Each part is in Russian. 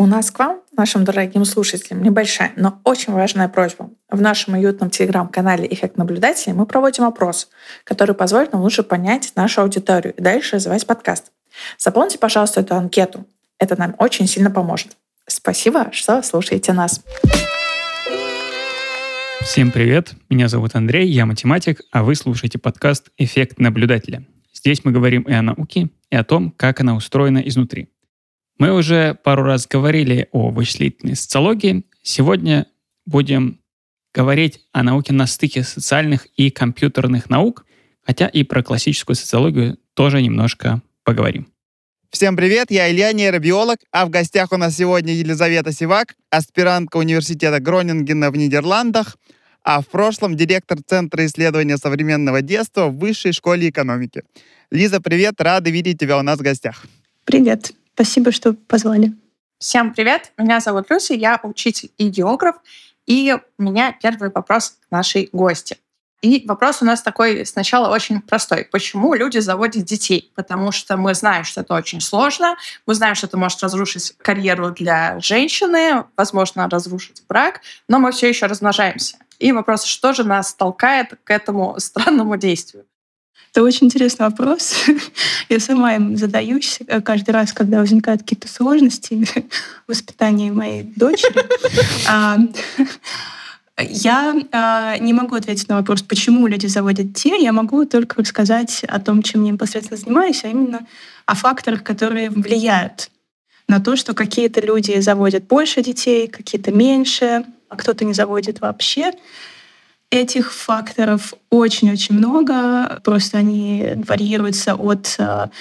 нас к вам, нашим дорогим слушателям, небольшая, но очень важная просьба. В нашем уютном телеграм-канале «Эффект наблюдателей» мы проводим опрос, который позволит нам лучше понять нашу аудиторию и дальше развивать подкаст. Заполните, пожалуйста, эту анкету. Это нам очень сильно поможет. Спасибо, что слушаете нас. Всем привет, меня зовут Андрей, я математик, а вы слушаете подкаст «Эффект наблюдателя». Здесь мы говорим и о науке, и о том, как она устроена изнутри. Мы уже пару раз говорили о вычислительной социологии. Сегодня будем говорить о науке на стыке социальных и компьютерных наук, хотя и про классическую социологию тоже немножко поговорим. Всем привет, я Илья, нейробиолог, а в гостях у нас сегодня Елизавета Сивак, аспирантка университета Гронингена в Нидерландах, а в прошлом директор Центра исследования современного детства в Высшей школе экономики. Лиза, привет, рады видеть тебя у нас в гостях. Привет, спасибо, что позвали. Всем привет, меня зовут Люся, я учитель и географ, и у меня первый вопрос к нашей гости. И вопрос у нас такой сначала очень простой. Почему люди заводят детей? Потому что мы знаем, что это очень сложно, мы знаем, что это может разрушить карьеру для женщины, возможно, разрушить брак, но мы все еще размножаемся. И вопрос, что же нас толкает к этому странному действию? Это очень интересный вопрос. Я сама им задаюсь каждый раз, когда возникают какие-то сложности в воспитании моей дочери. Я не могу ответить на вопрос, почему люди заводят детей. Я могу только рассказать о том, чем я непосредственно занимаюсь, а именно о факторах, которые влияют на то, что какие-то люди заводят больше детей, какие-то меньше, а кто-то не заводит вообще. Этих факторов очень-очень много. Просто они варьируются от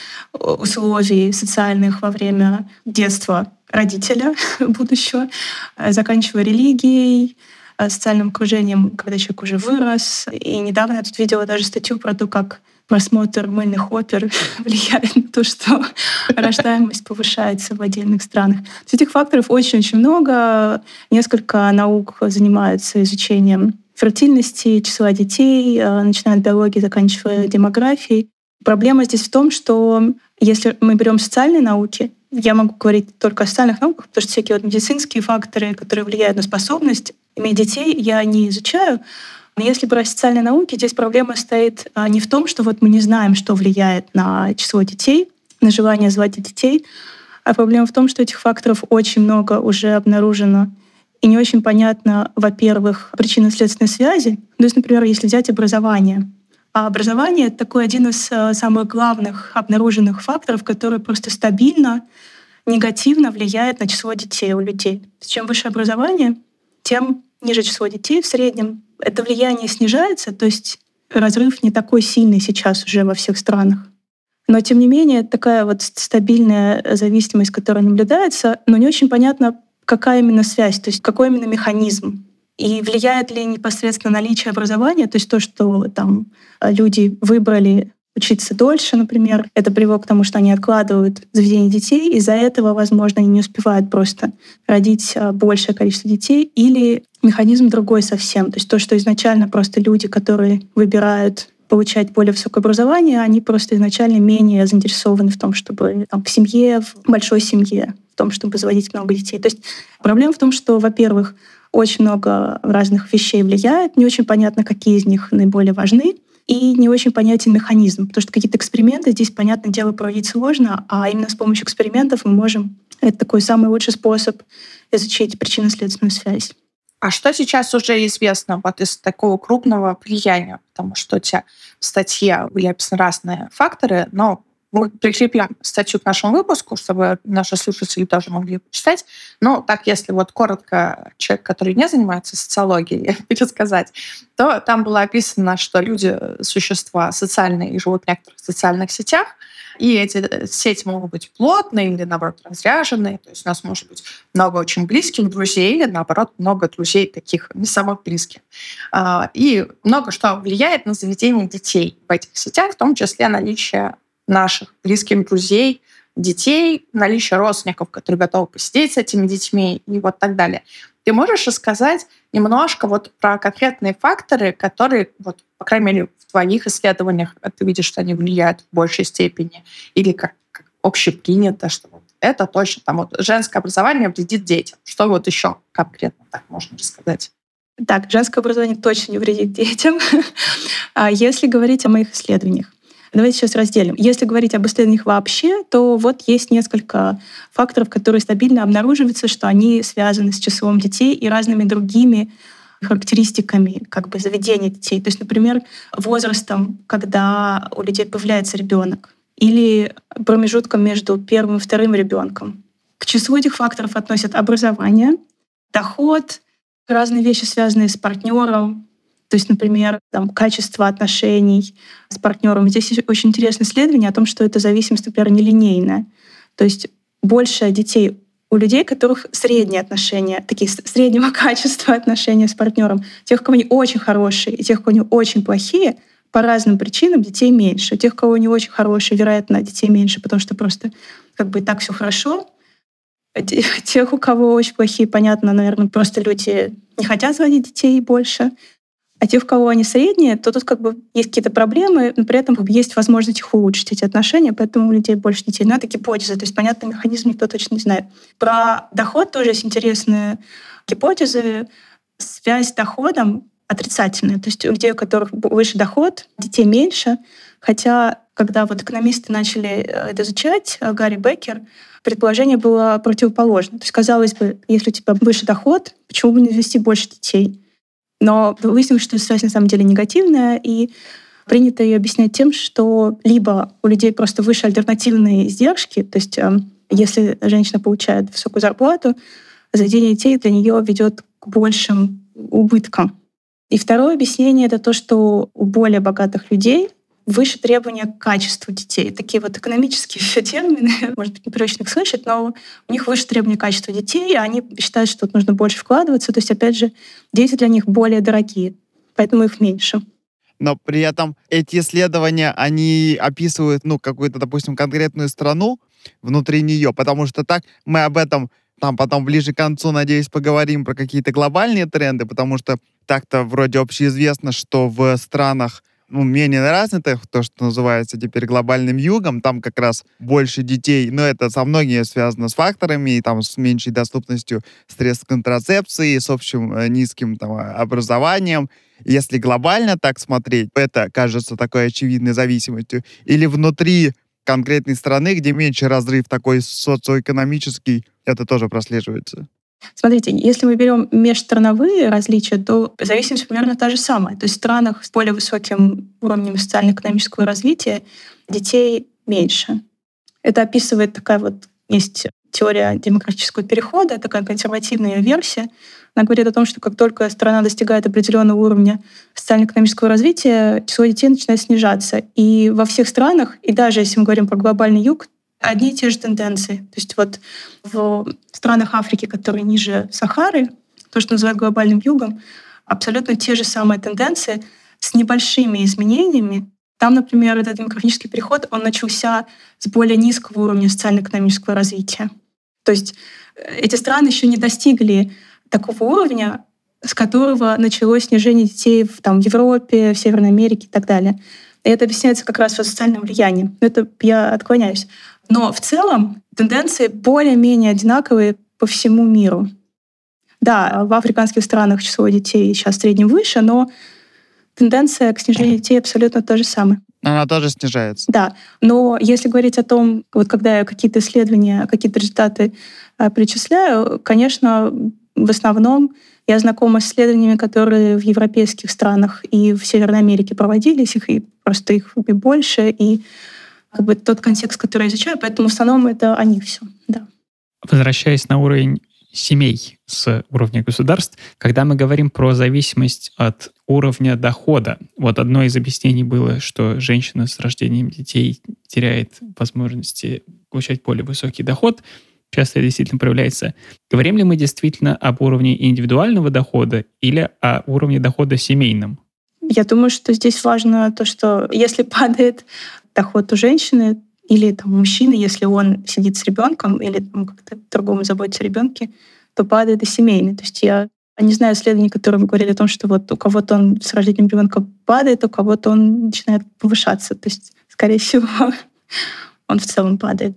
условий социальных во время детства родителя будущего, заканчивая религией, социальным окружением, когда человек уже вырос. И недавно я тут видела даже статью про то, как просмотр мыльных опер влияет на то, что рождаемость повышается в отдельных странах. Этих факторов очень-очень много. Несколько наук занимаются изучением фертильности, числа детей, начиная от биологии, заканчивая демографией. Проблема здесь в том, что если мы берем социальные науки, я могу говорить только о социальных науках, потому что всякие медицинские факторы, которые влияют на способность иметь детей, я не изучаю. Но если брать социальные науки, здесь проблема стоит не в том, что вот мы не знаем, что влияет на число детей, на желание заводить детей, а проблема в том, что этих факторов очень много уже обнаружено. И не очень понятно, во-первых, причинно-следственной связи. То есть, например, если взять образование. А образование — это такой один из самых главных обнаруженных факторов, который просто стабильно, негативно влияет на число детей у людей. Чем выше образование, тем ниже число детей в среднем. Это влияние снижается, то есть разрыв не такой сильный сейчас уже во всех странах. Но, тем не менее, такая вот стабильная зависимость, которая наблюдается, но не очень понятно, какая именно связь, то есть какой именно механизм. И влияет ли непосредственно наличие образования, то есть то, что там люди выбрали учиться дольше, например, это привело к тому, что они откладывают заведение детей, из-за этого, возможно, они не успевают просто родить большее количество детей, или механизм другой совсем. То есть то, что изначально просто люди, которые выбирают получать более высокое образование, они просто изначально менее заинтересованы в том, чтобы в семье, в большой семье, в том, чтобы заводить много детей. То есть проблема в том, что, во-первых, очень много разных вещей влияет, не очень понятно, какие из них наиболее важны, и не очень понятен механизм, потому что какие-то эксперименты здесь, понятное дело, проводить сложно, а именно с помощью экспериментов мы можем... Это такой самый лучший способ изучить причинно-следственную связь. А что сейчас уже известно вот из такого крупного влияния? Потому что у тебя в статье были описаны разные факторы, но мы прикрепим статью к нашему выпуску, чтобы наши слушатели тоже могли почитать. Но так, если вот коротко человек, который не занимается социологией, пересказать, то там было описано, что люди — существа социальные и живут в некоторых социальных сетях, и эти сети могут быть плотные или, наоборот, разряженные. То есть у нас может быть много очень близких друзей или, наоборот, много друзей таких не самых близких. И много что влияет на заведение детей в этих сетях, в том числе наличие наших близких друзей, детей, наличие родственников, которые готовы посидеть с этими детьми и вот так далее. Ты можешь рассказать немножко вот про конкретные факторы, которые, вот, по крайней мере, в твоих исследованиях ты видишь, что они влияют в большей степени, или как общепринято, что вот это точно. Там вот женское образование вредит детям. Что вот еще конкретно так можно рассказать? Так, женское образование точно не вредит детям. А если говорить о моих исследованиях, давайте сейчас разделим. Если говорить об исследованиях вообще, то вот есть несколько факторов, которые стабильно обнаруживаются, что они связаны с числом детей и разными другими характеристиками заведения детей. То есть, например, возрастом, когда у людей появляется ребенок, или промежутком между первым и вторым ребенком. К числу этих факторов относят образование, доход, разные вещи, связанные с партнером, то есть, например, качество отношений с партнером. Здесь есть очень интересное исследование о том, что эта зависимость, например, нелинейная. То есть больше детей у людей, у которых средние отношения, такие среднего качества отношения с партнером. Тех, у кого они очень хорошие, и тех, у кого они очень плохие, по разным причинам детей меньше. У тех, у кого не очень хорошие, вероятно, детей меньше, потому что просто и так все хорошо. Тех, у кого очень плохие, понятно, наверное, просто люди не хотят заводить детей больше. А тех, у кого они средние, то тут есть какие-то проблемы, но при этом есть возможность их улучшить, эти отношения, поэтому у людей больше детей. Но это гипотеза, то есть понятный механизм никто точно не знает. Про доход тоже есть интересные гипотезы. Связь с доходом отрицательная. То есть у людей, у которых выше доход, детей меньше. Хотя, когда экономисты начали это изучать, Гарри Беккер, предположение было противоположное. То есть, казалось бы, если у тебя выше доход, почему бы не завести больше детей? Но выяснилось, что связь на самом деле негативная, и принято ее объяснять тем, что либо у людей просто выше альтернативные издержки, то есть если женщина получает высокую зарплату, заведение детей для нее ведет к большим убыткам. И второе объяснение — это то, что у более богатых людей выше требования к качеству детей. Такие экономические термины, может быть, непривычно их слышать, но у них выше требования к качеству детей, и они считают, что тут нужно больше вкладываться. То есть, опять же, дети для них более дорогие, поэтому их меньше. Но при этом эти исследования, они описывают, какую-то, допустим, конкретную страну внутри нее, потому что так мы об этом потом ближе к концу, надеюсь, поговорим про какие-то глобальные тренды, потому что так-то вроде общеизвестно, что в странах менее развитых, то, что называется теперь глобальным югом, там как раз больше детей, но это со многими связано с факторами, и с меньшей доступностью средств контрацепции, с общим низким образованием. Если глобально так смотреть, это кажется такой очевидной зависимостью. Или внутри конкретной страны, где меньше разрыв такой социоэкономический, это тоже прослеживается. Смотрите, если мы берем межстрановые различия, то зависимость примерно та же самая. То есть в странах с более высоким уровнем социально-экономического развития детей меньше. Это описывает есть теория демократического перехода, такая консервативная версия. Она говорит о том, что как только страна достигает определенного уровня социально-экономического развития, число детей начинает снижаться. И во всех странах, и даже если мы говорим про глобальный юг, одни и те же тенденции. То есть в странах Африки, которые ниже Сахары, то, что называют глобальным югом, абсолютно те же самые тенденции с небольшими изменениями. Там, например, этот демографический переход, он начался с более низкого уровня социально-экономического развития. То есть эти страны еще не достигли такого уровня, с которого началось снижение детей в Европе, в Северной Америке и так далее. И это объясняется как раз социальным влиянием. Но это я отклоняюсь. Но в целом тенденции более-менее одинаковые по всему миру. Да, в африканских странах число детей сейчас в среднем выше, но тенденция к снижению детей абсолютно та же самая. Она тоже снижается. Да, но если говорить о том, когда я какие-то исследования, какие-то результаты перечисляю, конечно, в основном я знакома с исследованиями, которые в европейских странах и в Северной Америке проводились, их и больше, и тот контекст, который я изучаю, поэтому в основном это они все. Да. Возвращаясь на уровень семей с уровня государств, когда мы говорим про зависимость от уровня дохода, одно из объяснений было, что женщина с рождением детей теряет возможности получать более высокий доход. Часто это действительно проявляется. Говорим ли мы действительно об уровне индивидуального дохода или о уровне дохода семейном? Я думаю, что здесь важно то, что если падает доход у женщины или у мужчины, если он сидит с ребенком или как-то по-другому заботится о ребенке, то падает и семейный. То есть я не знаю исследований, которые говорили о том, что у кого-то он с рождением ребенка падает, у кого-то он начинает повышаться. То есть, скорее всего, он в целом падает.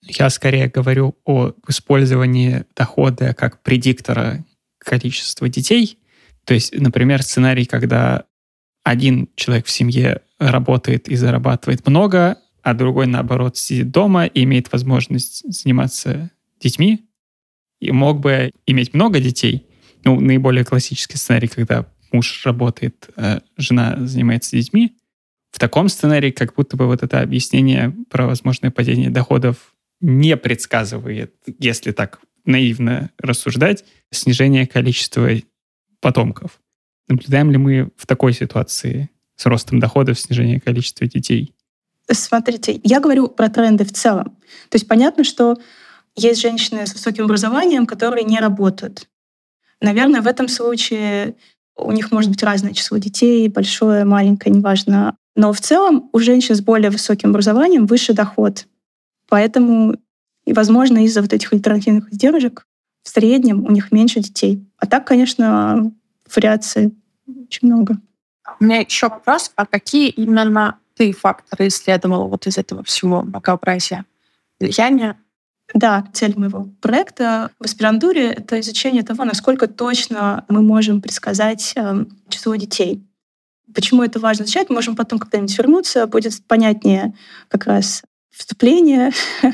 Я скорее говорю о использовании дохода как предиктора количества детей. То есть, например, сценарий, когда один человек в семье работает и зарабатывает много, а другой, наоборот, сидит дома и имеет возможность заниматься детьми, и мог бы иметь много детей. Ну, наиболее классический сценарий, когда муж работает, а жена занимается детьми. В таком сценарии как будто бы вот это объяснение про возможное падение доходов не предсказывает, если так наивно рассуждать, снижение количества потомков. Наблюдаем ли мы в такой ситуации с ростом доходов снижение количества детей? Смотрите, я говорю про тренды в целом. То есть понятно, что есть женщины с высоким образованием, которые не работают. Наверное, в этом случае у них может быть разное число детей, большое, маленькое, неважно. Но в целом у женщин с более высоким образованием выше доход. Поэтому, и, возможно, из-за вот этих альтернативных издержек в среднем у них меньше детей. А так, конечно, вариаций очень много. У меня еще вопрос, а какие именно ты факторы исследовала вот из этого всего многообразия влияния? Да, цель моего проекта в аспирантуре — это изучение того, насколько точно мы можем предсказать число детей. Почему это важно изучать, мы можем потом когда-нибудь вернуться, будет понятнее как раз вступление.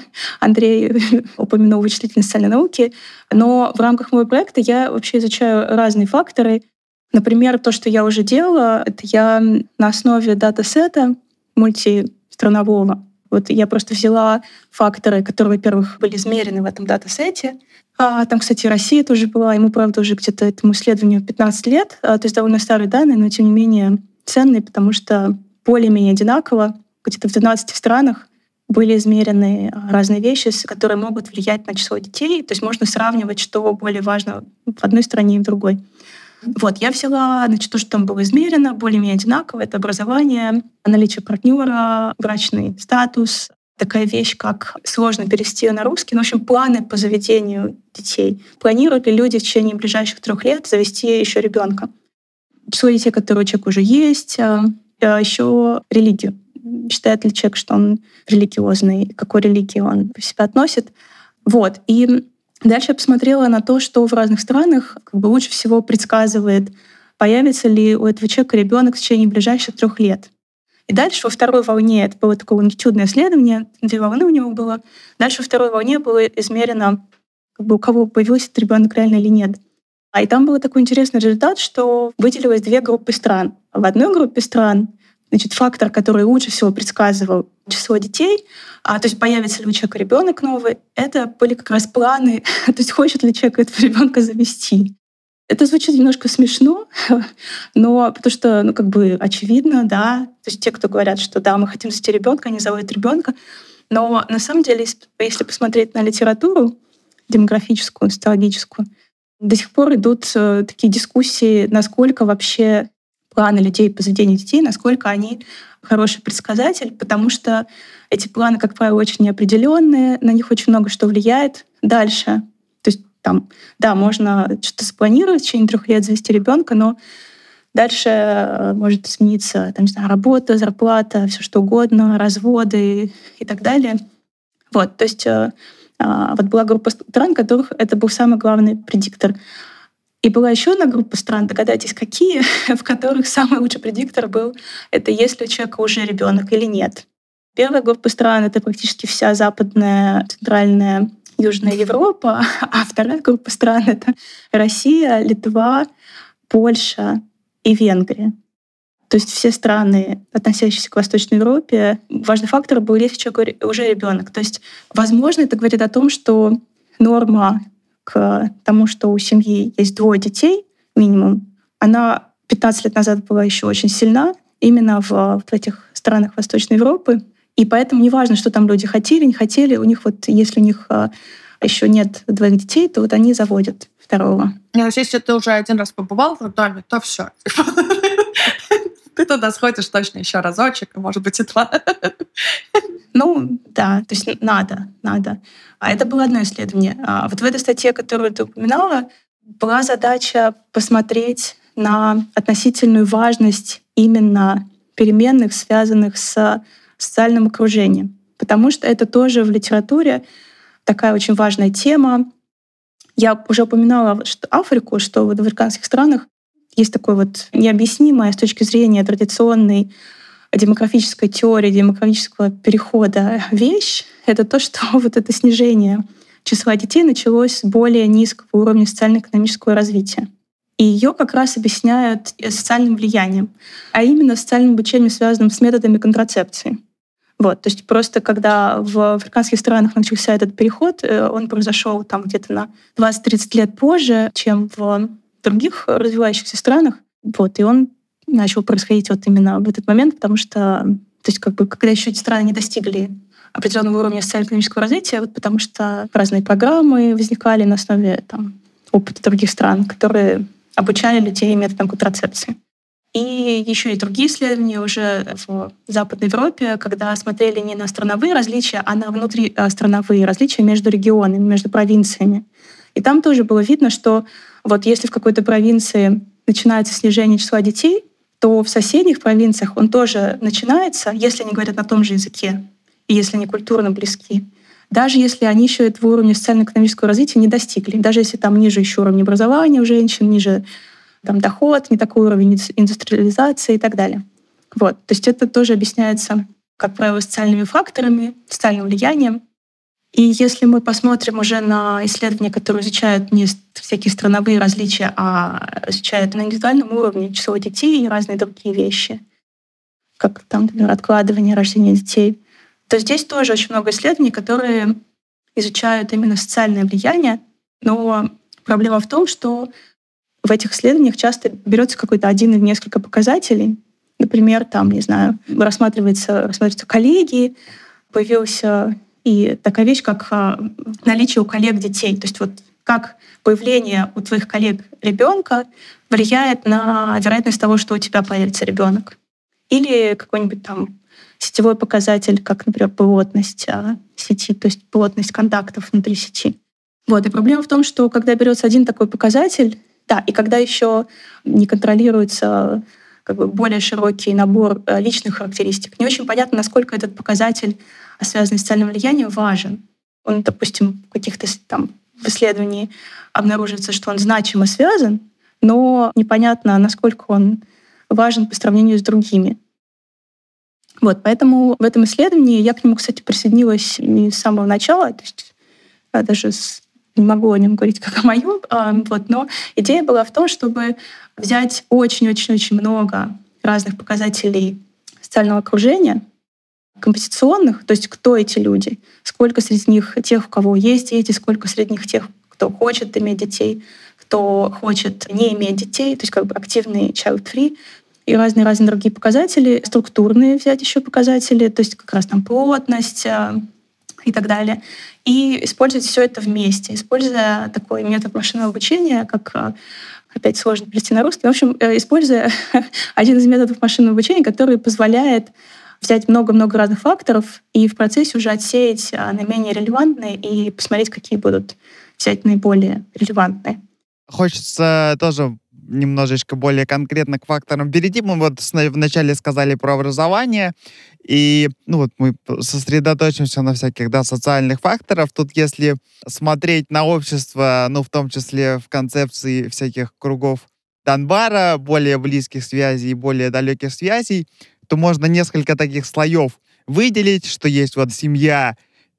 Андрей упомянул вычислительные социальные науки. Но в рамках моего проекта я вообще изучаю разные факторы. Например, то, что я уже делала, это я на основе датасета мультистранового. Вот я просто взяла факторы, которые, во-первых, были измерены в этом датасете. Там, кстати, Россия тоже была. Ему, правда, уже где-то этому исследованию 15 лет. То есть довольно старые данные, но, тем не менее, ценные, потому что более-менее одинаково. Где-то в 12 странах были измерены разные вещи, которые могут влиять на число детей. То есть можно сравнивать, что более важно в одной стране и в другой. Вот, я взяла, то, что там было измерено, более-менее одинаково. Это образование, наличие партнера, брачный статус, такая вещь, как сложно перевести на русский, но, в общем, планы по заведению детей. Планируют ли люди в течение ближайших 3 лет завести еще ребенка? Число детей, которые у человека уже есть, еще религию. Считает ли человек, что он религиозный, к какой религии он себя относит. Вот. И дальше я посмотрела на то, что в разных странах лучше всего предсказывает, появится ли у этого человека ребенок в течение ближайших 3 лет. И дальше во второй волне, это было такое лонгитюдное исследование, 2 волны у него было. Дальше во второй волне было измерено, у кого появился этот ребенок реально или нет. И там был такой интересный результат, что выделилось 2 группы стран. В одной группе стран фактор, который лучше всего предсказывал число детей, то есть появится ли у человека ребенок новый, это были как раз планы, то есть хочет ли человек этого ребенка завести. Это звучит немножко смешно, но потому что, очевидно, да, то есть те, кто говорят, что да, мы хотим завести ребенка, они заводят ребенка, но на самом деле, если посмотреть на литературу демографическую, социологическую, до сих пор идут такие дискуссии, насколько вообще планы людей по заведению детей, насколько они хороший предсказатель, потому что эти планы, как правило, очень неопределенные, на них очень много что влияет дальше. То есть там, да, можно что-то спланировать в течение 3 лет, завести ребенка, но дальше может измениться, там, не знаю, работа, зарплата, все что угодно, разводы и так далее. Вот, то есть вот была группа стран, которых это был самый главный предиктор. И была еще одна группа стран, догадайтесь, какие, в которых самый лучший предиктор был, это есть ли у человека уже ребенок или нет. Первая группа стран — это практически вся западная, центральная, южная Европа, а вторая группа стран — это Россия, Литва, Польша и Венгрия. То есть все страны, относящиеся к Восточной Европе, важный фактор был, есть у человека уже ребенок. То есть, возможно, это говорит о том, что норма к тому, что у семьи есть 2 детей минимум, она 15 лет назад была еще очень сильна именно в этих странах Восточной Европы. И поэтому неважно, что там люди хотели, не хотели, у них если у них еще нет 2 детей, то вот они заводят 2. Если ты уже 1 раз побывал в роддоме, то все. Ты туда сходишь точно еще разочек, а может быть и 2. Да, то есть надо. А это было одно исследование. А вот в этой статье, которую ты упоминала, была задача посмотреть на относительную важность именно переменных, связанных с социальным окружением. потому что это тоже в литературе такая очень важная тема. Я уже упоминала что Африку, что вот в африканских странах есть такое вот необъяснимое с точки зрения традиционной демографической теории, демографического перехода вещь. Это то, что вот это снижение числа детей началось с более низкого уровня социально-экономического развития. И ее как раз объясняют социальным влиянием, а именно социальным обучением, связанным с методами контрацепции. Вот, то есть просто когда в африканских странах начался этот переход, он произошел там где-то на 20-30 лет позже, чем в других развивающихся странах. Вот, и он начал происходить вот именно в этот момент, потому что, то есть как бы, когда еще эти страны не достигли определенного уровня социально-экономического развития, вот потому что разные программы возникали на основе там, опыта других стран, которые обучали людей методам контрацепции. И еще и другие исследования уже в Западной Европе, когда смотрели не на страновые различия, а на внутристрановые различия между регионами, между провинциями. И там тоже было видно, что вот если в какой-то провинции начинается снижение числа детей, то в соседних провинциях он тоже начинается, если они говорят на том же языке и если они культурно близки. Даже если они еще этого уровня социально-экономического развития не достигли, даже если там ниже еще уровень образования у женщин, ниже там доход, не такой уровень индустриализации и так далее. Вот. То есть это тоже объясняется, как правило, социальными факторами, социальным влиянием. И если мы посмотрим уже на исследования, которые изучают не всякие страновые различия, а изучают на индивидуальном уровне число детей и разные другие вещи, как там, например, откладывание рождения детей, то здесь тоже очень много исследований, которые изучают именно социальное влияние. Но проблема в том, что в этих исследованиях часто берется какой-то один или несколько показателей. Например, там, не знаю, рассматриваются коллеги, появился и такая вещь, как наличие у коллег детей. То есть вот как появление у твоих коллег ребенка влияет на вероятность того, что у тебя появится ребенок. Или какой-нибудь там сетевой показатель, как, например, плотность сети, то есть плотность контактов внутри сети. Вот. И проблема в том, что когда берется один такой показатель, да, и когда еще не контролируется как бы более широкий набор личных характеристик, не очень понятно, насколько этот показатель, связанный с социальным влиянием, важен. Он, допустим, в каких-то там в исследовании обнаруживается, что он значимо связан, но непонятно, насколько он важен по сравнению с другими. Вот, поэтому в этом исследовании я к нему, кстати, присоединилась не с самого начала, то есть даже не могу о нем говорить как о моем, вот, но идея была в том, чтобы взять очень-очень-очень много разных показателей социального окружения, компетенционных, то есть кто эти люди, сколько среди них тех, у кого есть дети, сколько среди них тех, кто хочет иметь детей, кто хочет не иметь детей, то есть как бы активный child-free, и разные-разные другие показатели, структурные взять еще показатели, то есть как раз там плотность и так далее. И использовать все это вместе, используя такой метод машинного обучения, как опять сложно перевести на русский. В общем, используя один из методов машинного обучения, который позволяет взять много-много разных факторов и в процессе уже отсеять наименее релевантные и посмотреть, какие будут взять наиболее релевантные. Хочется тоже немножечко более конкретно к факторам перейти. Мы вот вначале сказали про образование, и вот мы сосредоточимся на всяких социальных факторах. Тут если смотреть на общество, в том числе в концепции всяких кругов Данбара, более близких связей и более далеких связей, то можно несколько таких слоев выделить, что есть вот семья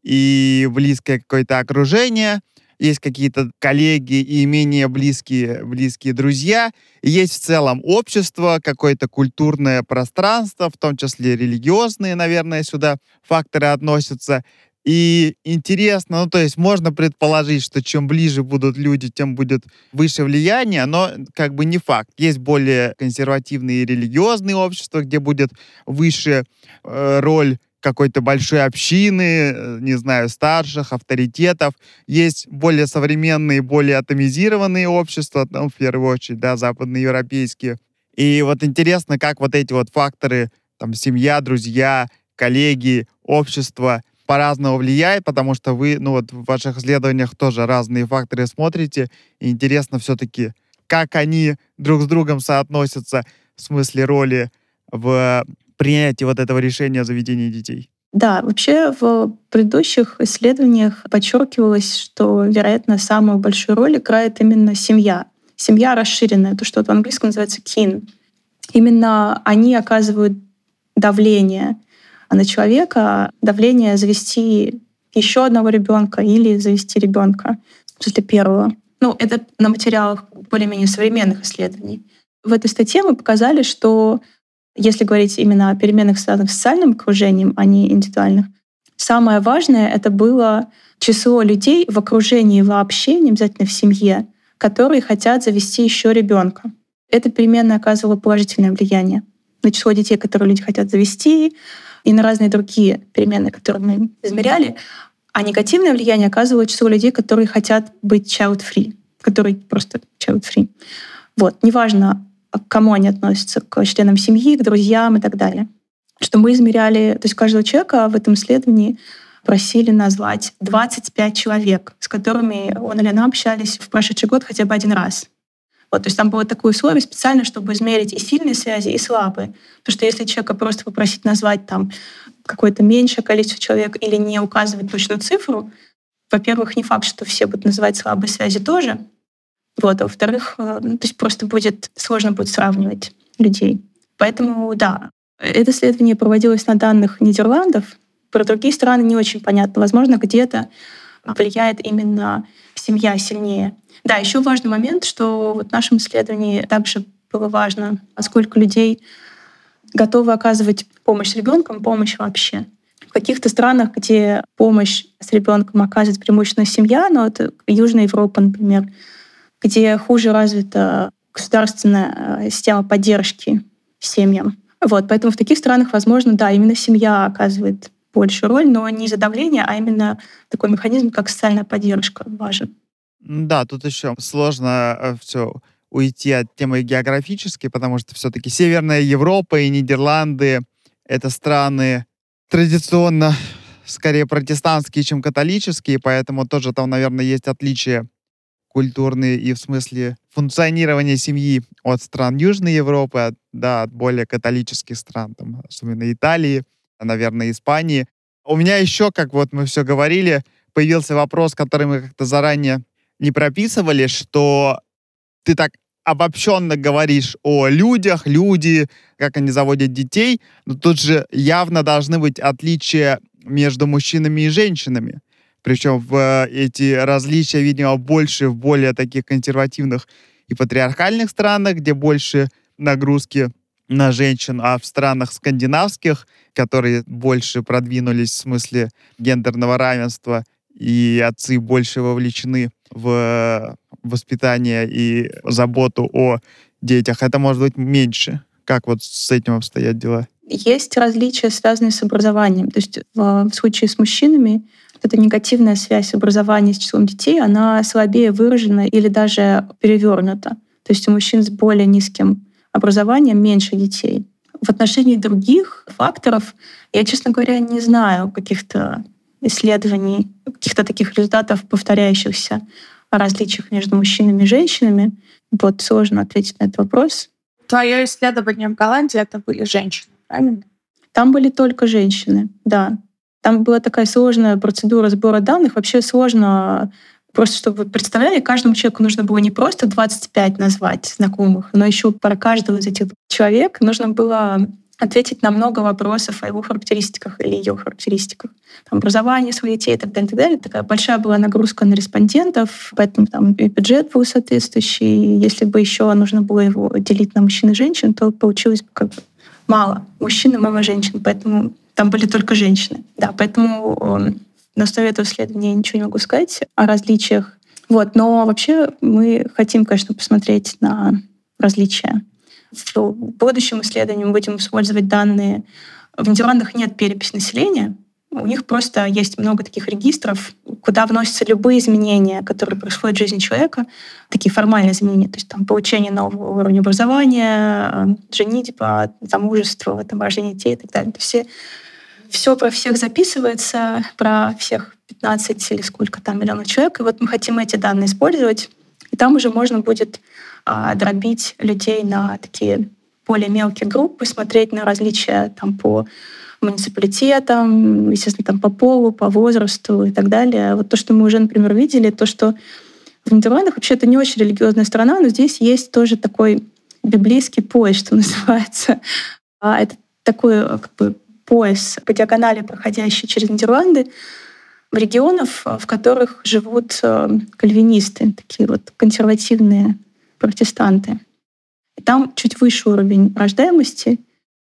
и близкое какое-то окружение, есть какие-то коллеги и менее близкие друзья, и есть в целом общество, какое-то культурное пространство, в том числе религиозные, наверное, сюда факторы относятся. И интересно, то есть можно предположить, что чем ближе будут люди, тем будет выше влияние, но как бы не факт. Есть более консервативные и религиозные общества, где будет выше роль какой-то большой общины, не знаю, старших, авторитетов. Есть более современные, более атомизированные общества, в первую очередь, западноевропейские. И вот интересно, как вот эти вот факторы, семья, друзья, коллеги, общество по-разному влияет, потому что вы, в ваших исследованиях тоже разные факторы смотрите, и интересно все-таки, как они друг с другом соотносятся в смысле роли в принятии вот этого решения о заведении детей. Да, вообще в предыдущих исследованиях подчеркивалось, что, вероятно, самую большую роль играет именно семья. Семья расширенная, то, что в английском называется kin. Именно они оказывают давление на человека, давление завести еще одного ребенка или завести ребенка после первого. Это на материалах более-менее современных исследований. В этой статье мы показали, что если говорить именно о переменах, связанных с социальным окружением, а не индивидуальных, самое важное — это было число людей в окружении вообще, не обязательно в семье, которые хотят завести еще ребенка. Эта переменная оказывала положительное влияние на число детей, которые люди хотят завести, и на разные другие переменные, которые мы измеряли. А негативное влияние оказывало число людей, которые хотят быть child-free, которые просто child-free. Неважно, к кому они относятся, к членам семьи, к друзьям и так далее. Что мы измеряли, то есть каждого человека в этом исследовании просили назвать 25 человек, с которыми он или она общались в прошедший год хотя бы один раз. То есть там было такое условие специально, чтобы измерить и сильные связи, и слабые. Потому что если человека просто попросить назвать там какое-то меньшее количество человек или не указывать точную цифру, во-первых, не факт, что все будут называть слабые связи тоже. А во-вторых, то есть просто сложно будет сравнивать людей. Поэтому, да, это исследование проводилось на данных Нидерландов. Про другие страны не очень понятно. Возможно, где-то влияет именно семья сильнее. Да, еще важный момент, что в нашем исследовании также было важно, сколько людей готовы оказывать помощь ребенком, помощь вообще. В каких-то странах, где помощь с ребенком оказывает преимущественно семья, это Южная Европа, например, где хуже развита государственная система поддержки семьям. Поэтому в таких странах, возможно, да, именно семья оказывает большую роль, но не из-за давления, а именно такой механизм, как социальная поддержка, важен. Да, тут еще сложно все уйти от темы географической, потому что все-таки Северная Европа и Нидерланды — это страны традиционно скорее протестантские, чем католические, поэтому тоже там, наверное, есть отличия культурные и в смысле функционирования семьи от стран Южной Европы, от более католических стран, там, особенно Италии, наверное, Испании. У меня еще, как мы все говорили, появился вопрос, который мы как-то заранее не прописывали, что ты так обобщенно говоришь о людях, люди, как они заводят детей, но тут же явно должны быть отличия между мужчинами и женщинами. Причем эти различия, видимо, больше в более таких консервативных и патриархальных странах, где больше нагрузки на женщин, а в странах скандинавских, которые больше продвинулись в смысле гендерного равенства, и отцы больше вовлечены в воспитание и заботу о детях, это может быть меньше. Как с этим обстоят дела? Есть различия, связанные с образованием. То есть в случае с мужчинами эта негативная связь образования с числом детей, она слабее выражена или даже перевернута. То есть у мужчин с более низким образованием меньше детей. В отношении других факторов я, честно говоря, не знаю каких-то исследований, каких-то таких результатов, повторяющихся о различиях между мужчинами и женщинами. Сложно ответить на этот вопрос. Твое исследование в Голландии — это были женщины, правильно? Там были только женщины, да. Там была такая сложная процедура сбора данных. Вообще сложно, просто чтобы вы представляли, каждому человеку нужно было не просто 25 назвать знакомых, но еще про каждого из этих человек нужно было ответить на много вопросов о его характеристиках или ее характеристиках. Образование своих детей и так далее, и так далее. Такая большая была нагрузка на респондентов, поэтому там и бюджет был соответствующий. Если бы еще нужно было его делить на мужчин и женщин, то получилось бы мало мужчин и мало женщин, поэтому там были только женщины. Да, поэтому на основе этого исследования я ничего не могу сказать о различиях. Но вообще мы хотим, конечно, посмотреть на различия. В будущем исследовании мы будем использовать данные. В Нидерландах нет переписи населения. У них просто есть много таких регистров, куда вносятся любые изменения, которые происходят в жизни человека, такие формальные изменения, то есть получение нового уровня образования, женитьба, замужество, рождение детей и так далее. То есть все про всех записывается, про всех 15 или сколько там миллионов человек. И мы хотим эти данные использовать. И там уже можно будет дробить людей на такие более мелкие группы, смотреть на различия по муниципалитетам, естественно, там по полу, по возрасту и так далее. Вот то, что мы уже, например, видели, то, что в Нидерландах вообще это не очень религиозная страна, но здесь есть тоже такой библейский пояс, что называется. Это такой как бы пояс по диагонали, проходящий через Нидерланды, в регионах, в которых живут кальвинисты, такие вот консервативные протестанты. И там чуть выше уровень рождаемости.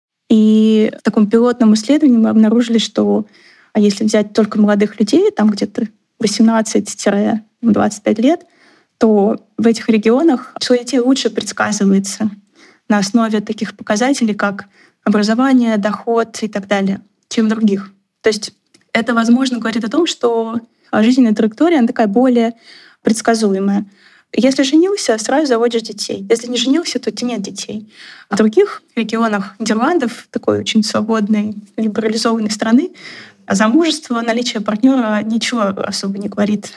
И в таком пилотном исследовании мы обнаружили, что если взять только молодых людей, там где-то 18-25 лет, то в этих регионах число детей лучше предсказывается на основе таких показателей, как образование, доход и так далее, чем в других. То есть это, возможно, говорит о том, что жизненная траектория, она такая более предсказуемая. Если женился, сразу заводишь детей. Если не женился, то у тебя нет детей. В других регионах Нидерландов, такой очень свободной, либерализованной страны, замужество, наличие партнера ничего особо не говорит.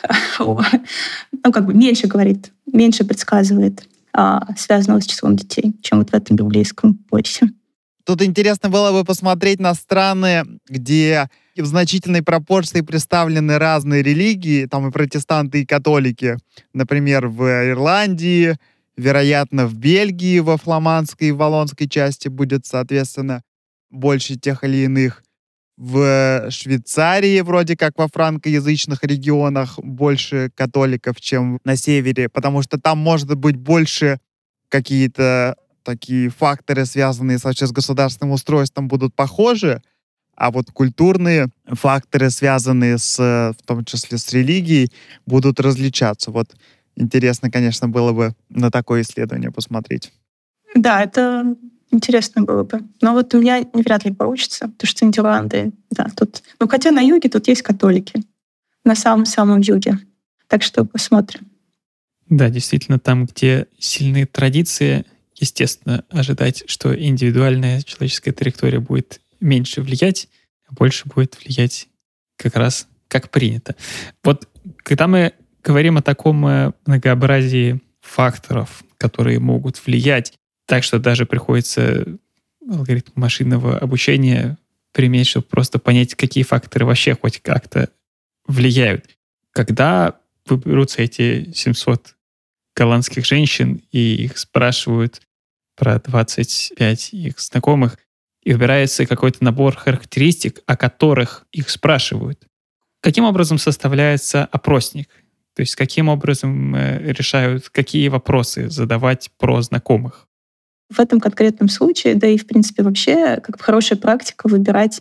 Меньше говорит, меньше предсказывает связанного с числом детей, чем вот в этом библейском поясе. Тут интересно было бы посмотреть на страны, где в значительной пропорции представлены разные религии, там и протестанты, и католики. Например, в Ирландии, вероятно, в Бельгии, во фламандской и валлонской части будет, соответственно, больше тех или иных. В Швейцарии, вроде как во франкоязычных регионах, больше католиков, чем на севере, потому что там может быть больше какие-то такие факторы, связанные вообще с государственным устройством, будут похожи, а вот культурные факторы, связанные в том числе с религией, будут различаться. Вот интересно, конечно, было бы на такое исследование посмотреть. Да, это интересно было бы. Но вот у меня вряд ли получится, потому что Нидерланды, да, тут... хотя на юге тут есть католики, на самом-самом юге. Так что посмотрим. Да, действительно, там, где сильные традиции, естественно, ожидать, что индивидуальная человеческая траектория будет меньше влиять, а больше будет влиять как раз как принято. Вот когда мы говорим о таком многообразии факторов, которые могут влиять, так что даже приходится алгоритм машинного обучения применить, чтобы просто понять, какие факторы вообще хоть как-то влияют. Когда выберутся эти 700 голландских женщин и их спрашивают про 25 их знакомых, и выбирается какой-то набор характеристик, о которых их спрашивают. Каким образом составляется опросник? То есть каким образом решают, какие вопросы задавать про знакомых? В этом конкретном случае, да и в принципе вообще, как бы хорошая практика выбирать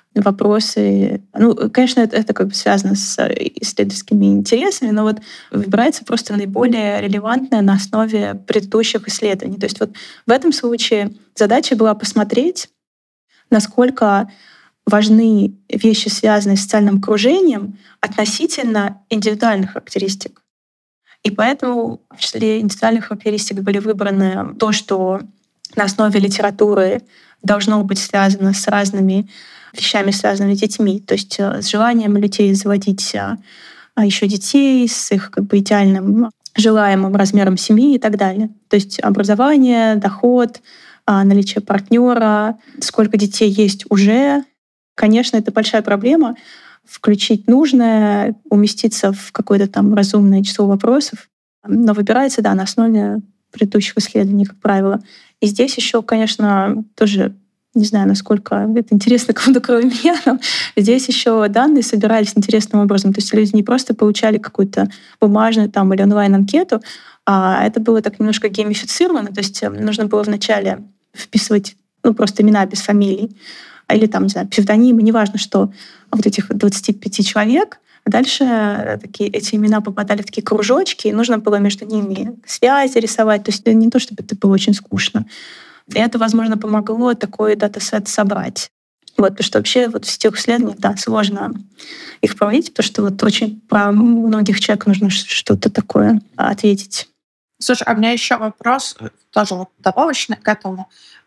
вопросы. Конечно, это как бы связано с исследовательскими интересами, но вот выбирается просто наиболее релевантное на основе предыдущих исследований. То есть вот в этом случае задача была посмотреть, насколько важны вещи, связанные с социальным окружением, относительно индивидуальных характеристик. И поэтому в числе индивидуальных характеристик были выбраны то, что на основе литературы должно быть связано с разными вещами, связанными с детьми, то есть с желанием людей заводить еще детей, с их как бы идеальным желаемым размером семьи и так далее. То есть образование, доход, наличие партнера, сколько детей есть уже. Конечно, это большая проблема включить нужное, уместиться в какое-то там разумное число вопросов, но выбирается, да, на основе предыдущих исследований, как правило. И здесь еще, конечно, тоже не знаю, насколько это интересно кому-то, кроме меня, но здесь еще данные собирались интересным образом. То есть люди не просто получали какую-то бумажную там, или онлайн-анкету, а это было так немножко геймифицировано. То есть нужно было вначале вписывать просто имена без фамилий, или там, не знаю, псевдонимы, неважно что, вот этих 25 человек. А дальше эти имена попадали в такие кружочки, и нужно было между ними связи рисовать. То есть не то, чтобы это было очень скучно. И это, возможно, помогло такой датасет собрать. Вот, потому что вообще вот в сетевых исследованиях, да, сложно их проводить, потому что вот очень про многих человек нужно что-то такое ответить. Слушай, а у меня еще вопрос, тоже вот добавочный к этому.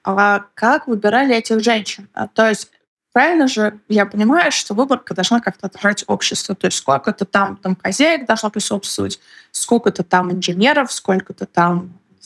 Как выбирали этих женщин? То есть правильно же я понимаю, что выборка должна как-то отражать общество. То есть сколько-то там хозяек должно присутствовать, сколько-то там инженеров, сколько-то там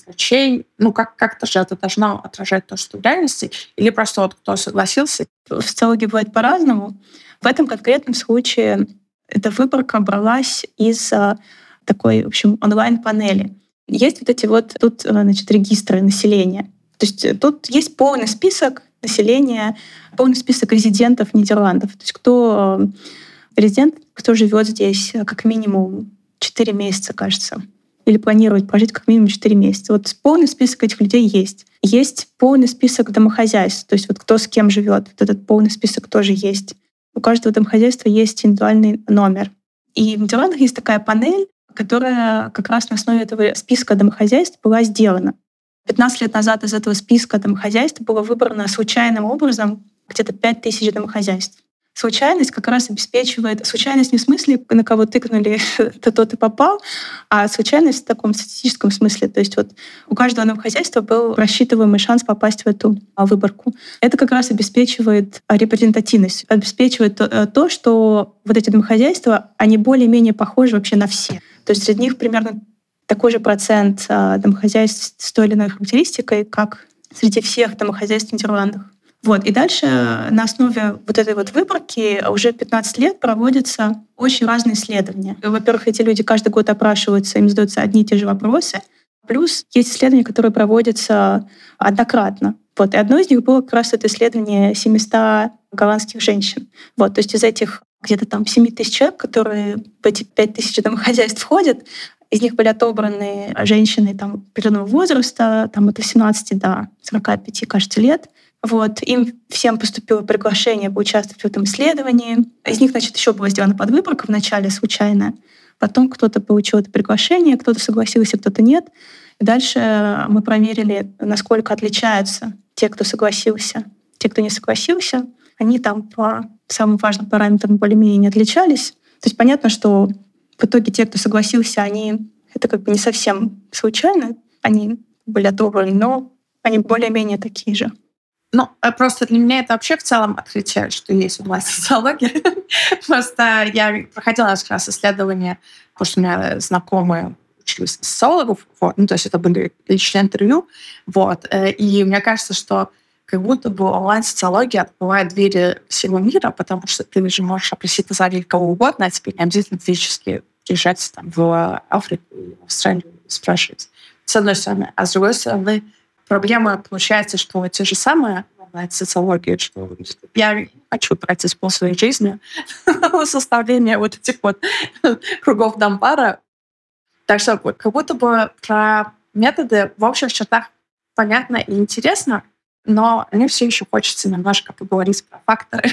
врачей? Ну, как-то же это должно отражать то, что в реальности, или просто вот кто согласился? В социологии бывает по-разному. В этом конкретном случае эта выборка бралась из такой, в общем, онлайн-панели. Есть вот эти вот тут, значит, регистры населения. То есть тут есть полный список населения, полный список резидентов Нидерландов. То есть кто резидент, кто живет здесь как минимум 4 месяца, кажется, или планирует прожить как минимум 4 месяца. Вот полный список этих людей есть. Есть полный список домохозяйств, то есть вот кто с кем живет. Вот этот полный список тоже есть. У каждого домохозяйства есть индивидуальный номер. И в Нидерландах есть такая панель, которая как раз на основе этого списка домохозяйств была сделана. 15 лет назад из этого списка домохозяйств было выбрано случайным образом где-то 5000 домохозяйств. Случайность как раз обеспечивает... Случайность не в смысле, на кого тыкнули, тот и попал, а случайность в таком статистическом смысле. То есть вот у каждого домохозяйства был рассчитываемый шанс попасть в эту выборку. Это как раз обеспечивает репрезентативность, обеспечивает то, что вот эти домохозяйства, они более-менее похожи вообще на все. То есть среди них примерно такой же процент домохозяйств с той или иной характеристикой, как среди всех домохозяйств в Нидерландах. Вот. И дальше на основе вот этой вот выборки уже 15 лет проводятся очень разные исследования. Во-первых, эти люди каждый год опрашиваются, им задаются одни и те же вопросы. Плюс есть исследования, которые проводятся однократно. Вот. И одно из них было как раз это исследование 700 голландских женщин. Вот. То есть из этих где-то там 7000 человек, которые в эти 5000 домохозяйств входят, из них были отобраны женщины там, определенного возраста, там, от 18 до 45, кажется, лет. Вот. Им всем поступило приглашение поучаствовать в этом исследовании. Из них, значит, еще была сделана подвыборка вначале случайная. Потом кто-то получил это приглашение, кто-то согласился, кто-то нет. И дальше мы проверили, насколько отличаются те, кто согласился, те, кто не согласился. Они там по самым важным параметрам более-менее не отличались. То есть понятно, что в итоге те, кто согласился, это как бы не совсем случайно. Они были отобраны, но они более-менее такие же. Ну, просто для меня это вообще в целом открытие, что есть онлайн-социология. Просто я проходила несколько раз исследования, потому что у меня знакомые учились социологов, вот, ну, то есть это были личные интервью, вот, и мне кажется, что как будто бы онлайн-социология открывает двери всего мира, потому что ты же можешь опросить на самом деле кого угодно, а теперь не обязательно физически приезжать там, в Африку, в Австралию, спрашивать. С одной стороны. А с другой стороны, проблема получается, что те же самые онлайн-социологии, что я не хочу тратить пол своей жизни на составление вот этих вот кругов Дамбара. Так что как будто бы про методы в общих чертах понятно и интересно, но мне все еще хочется немножко поговорить про факторы.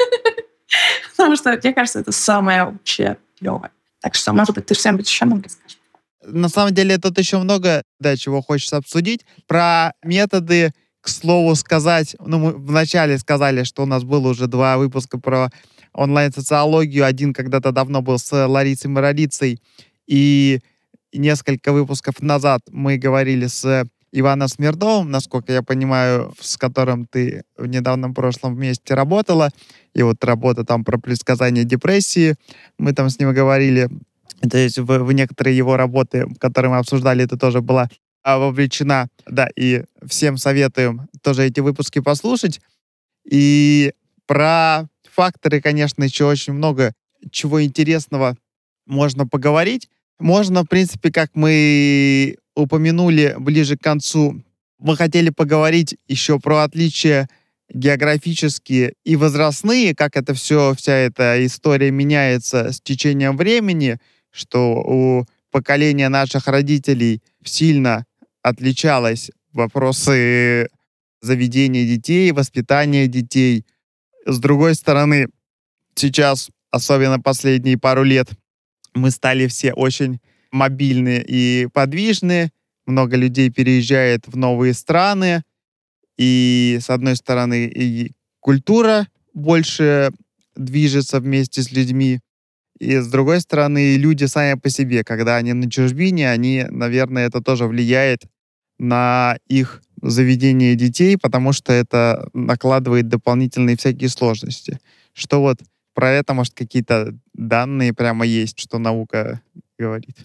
Потому что, мне кажется, это самое вообще клевое. Так что, может быть, ты что-нибудь еще нам расскажешь? На самом деле тут еще много, да, чего хочется обсудить. Про методы, к слову сказать, ну, мы вначале сказали, что у нас было уже 2 выпуска про онлайн-социологию. Один когда-то давно был с Ларисой Маралицей, и несколько выпусков назад мы говорили с Иваном Смирновым, насколько я понимаю, с которым ты в недавнем прошлом вместе работала. И вот работа там про предсказание депрессии. Мы там с ним говорили. То есть в некоторые его работы, которые мы обсуждали, это тоже была вовлечена. Да, и всем советуем тоже эти выпуски послушать. И про факторы, конечно, еще очень много чего интересного можно поговорить. Можно, в принципе, как мы упомянули ближе к концу, мы хотели поговорить еще про отличия географические и возрастные, как это все, вся эта история меняется с течением времени, что у поколения наших родителей сильно отличалось вопросы заведения детей, воспитания детей. С другой стороны, сейчас, особенно последние пару лет, мы стали все очень мобильны и подвижны. Много людей переезжает в новые страны. И, с одной стороны, и культура больше движется вместе с людьми. И, с другой стороны, люди сами по себе, когда они на чужбине, наверное, это тоже влияет на их заведение детей, потому что это накладывает дополнительные всякие сложности. Что вот про это, может, какие-то данные прямо есть, что наука говорит?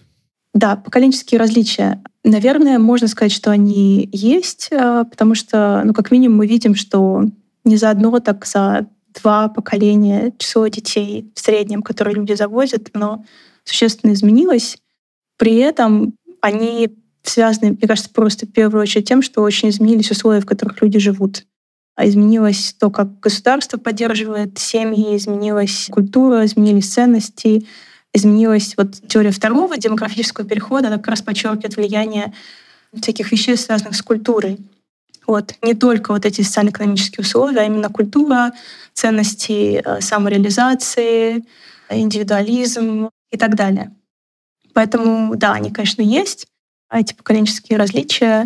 Да, поколенческие различия. Наверное, можно сказать, что они есть, потому что, как минимум, мы видим, что не за одно, так за 2 поколения число детей в среднем, которые люди заводят, оно существенно изменилось. При этом они связаны, мне кажется, просто в первую очередь тем, что очень изменились условия, в которых люди живут. А изменилось то, как государство поддерживает семьи, изменилась культура, изменились ценности, изменилась теория второго демографического перехода, она как раз подчеркивает влияние всяких вещей, связанных с культурой. Не только эти социально-экономические условия, а именно культура, ценности самореализации, индивидуализм и так далее. Поэтому, да, они, конечно, есть, эти поколенческие различия,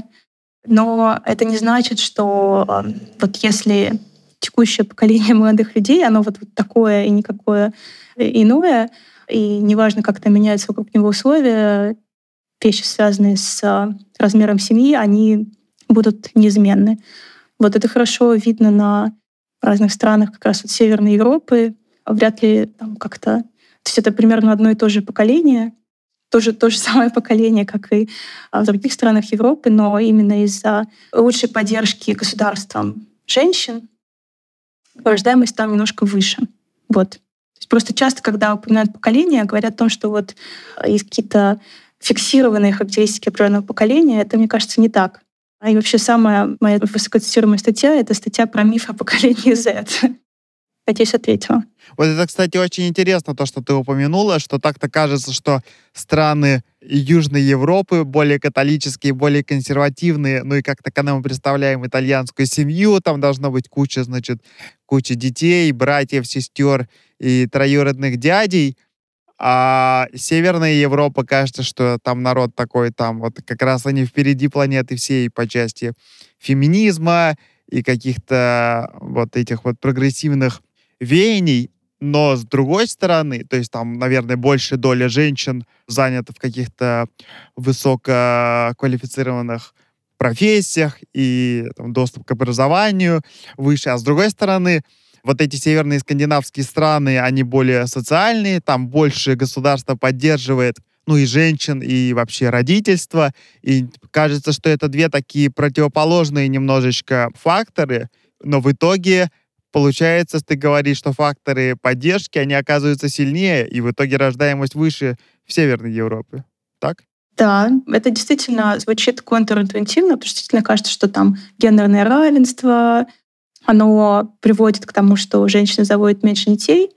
но это не значит, что если текущее поколение молодых людей, оно такое и никакое иное, и неважно, как там меняются вокруг него условия, вещи, связанные с размером семьи, они будут неизменны. Это хорошо видно на разных странах как раз Северной Европы. Вряд ли там как-то... То есть это примерно одно и то же поколение, то же самое поколение, как и в других странах Европы, но именно из-за лучшей поддержки государством женщин рождаемость там немножко выше. То есть просто часто, когда упоминают поколение, говорят о том, что есть какие-то фиксированные характеристики определенного поколения. Это, мне кажется, не так. И вообще самая моя высокоцитируемая статья — это статья про миф о поколении Z. Надеюсь, ответила. Это, кстати, очень интересно, то, что ты упомянула, что так-то кажется, что страны Южной Европы более католические, более консервативные, и как-то, когда мы представляем итальянскую семью, там должно быть куча детей, братьев, сестер и троюродных дядей, а Северная Европа, кажется, что там народ такой, там как раз они впереди планеты всей по части феминизма и каких-то этих прогрессивных веяний, но с другой стороны, то есть там, наверное, большая доля женщин занята в каких-то высококвалифицированных профессиях и доступ к образованию выше, а с другой стороны, эти северные скандинавские страны, они более социальные, там больше государство поддерживает, и женщин, и вообще родительство. И кажется, что это 2 такие противоположные немножечко факторы, но в итоге получается, ты говоришь, что факторы поддержки, они оказываются сильнее, и в итоге рождаемость выше в Северной Европе. Так? Да, это действительно звучит контринтуитивно, потому что действительно кажется, что там гендерное равенство, оно приводит к тому, что женщины заводят меньше детей,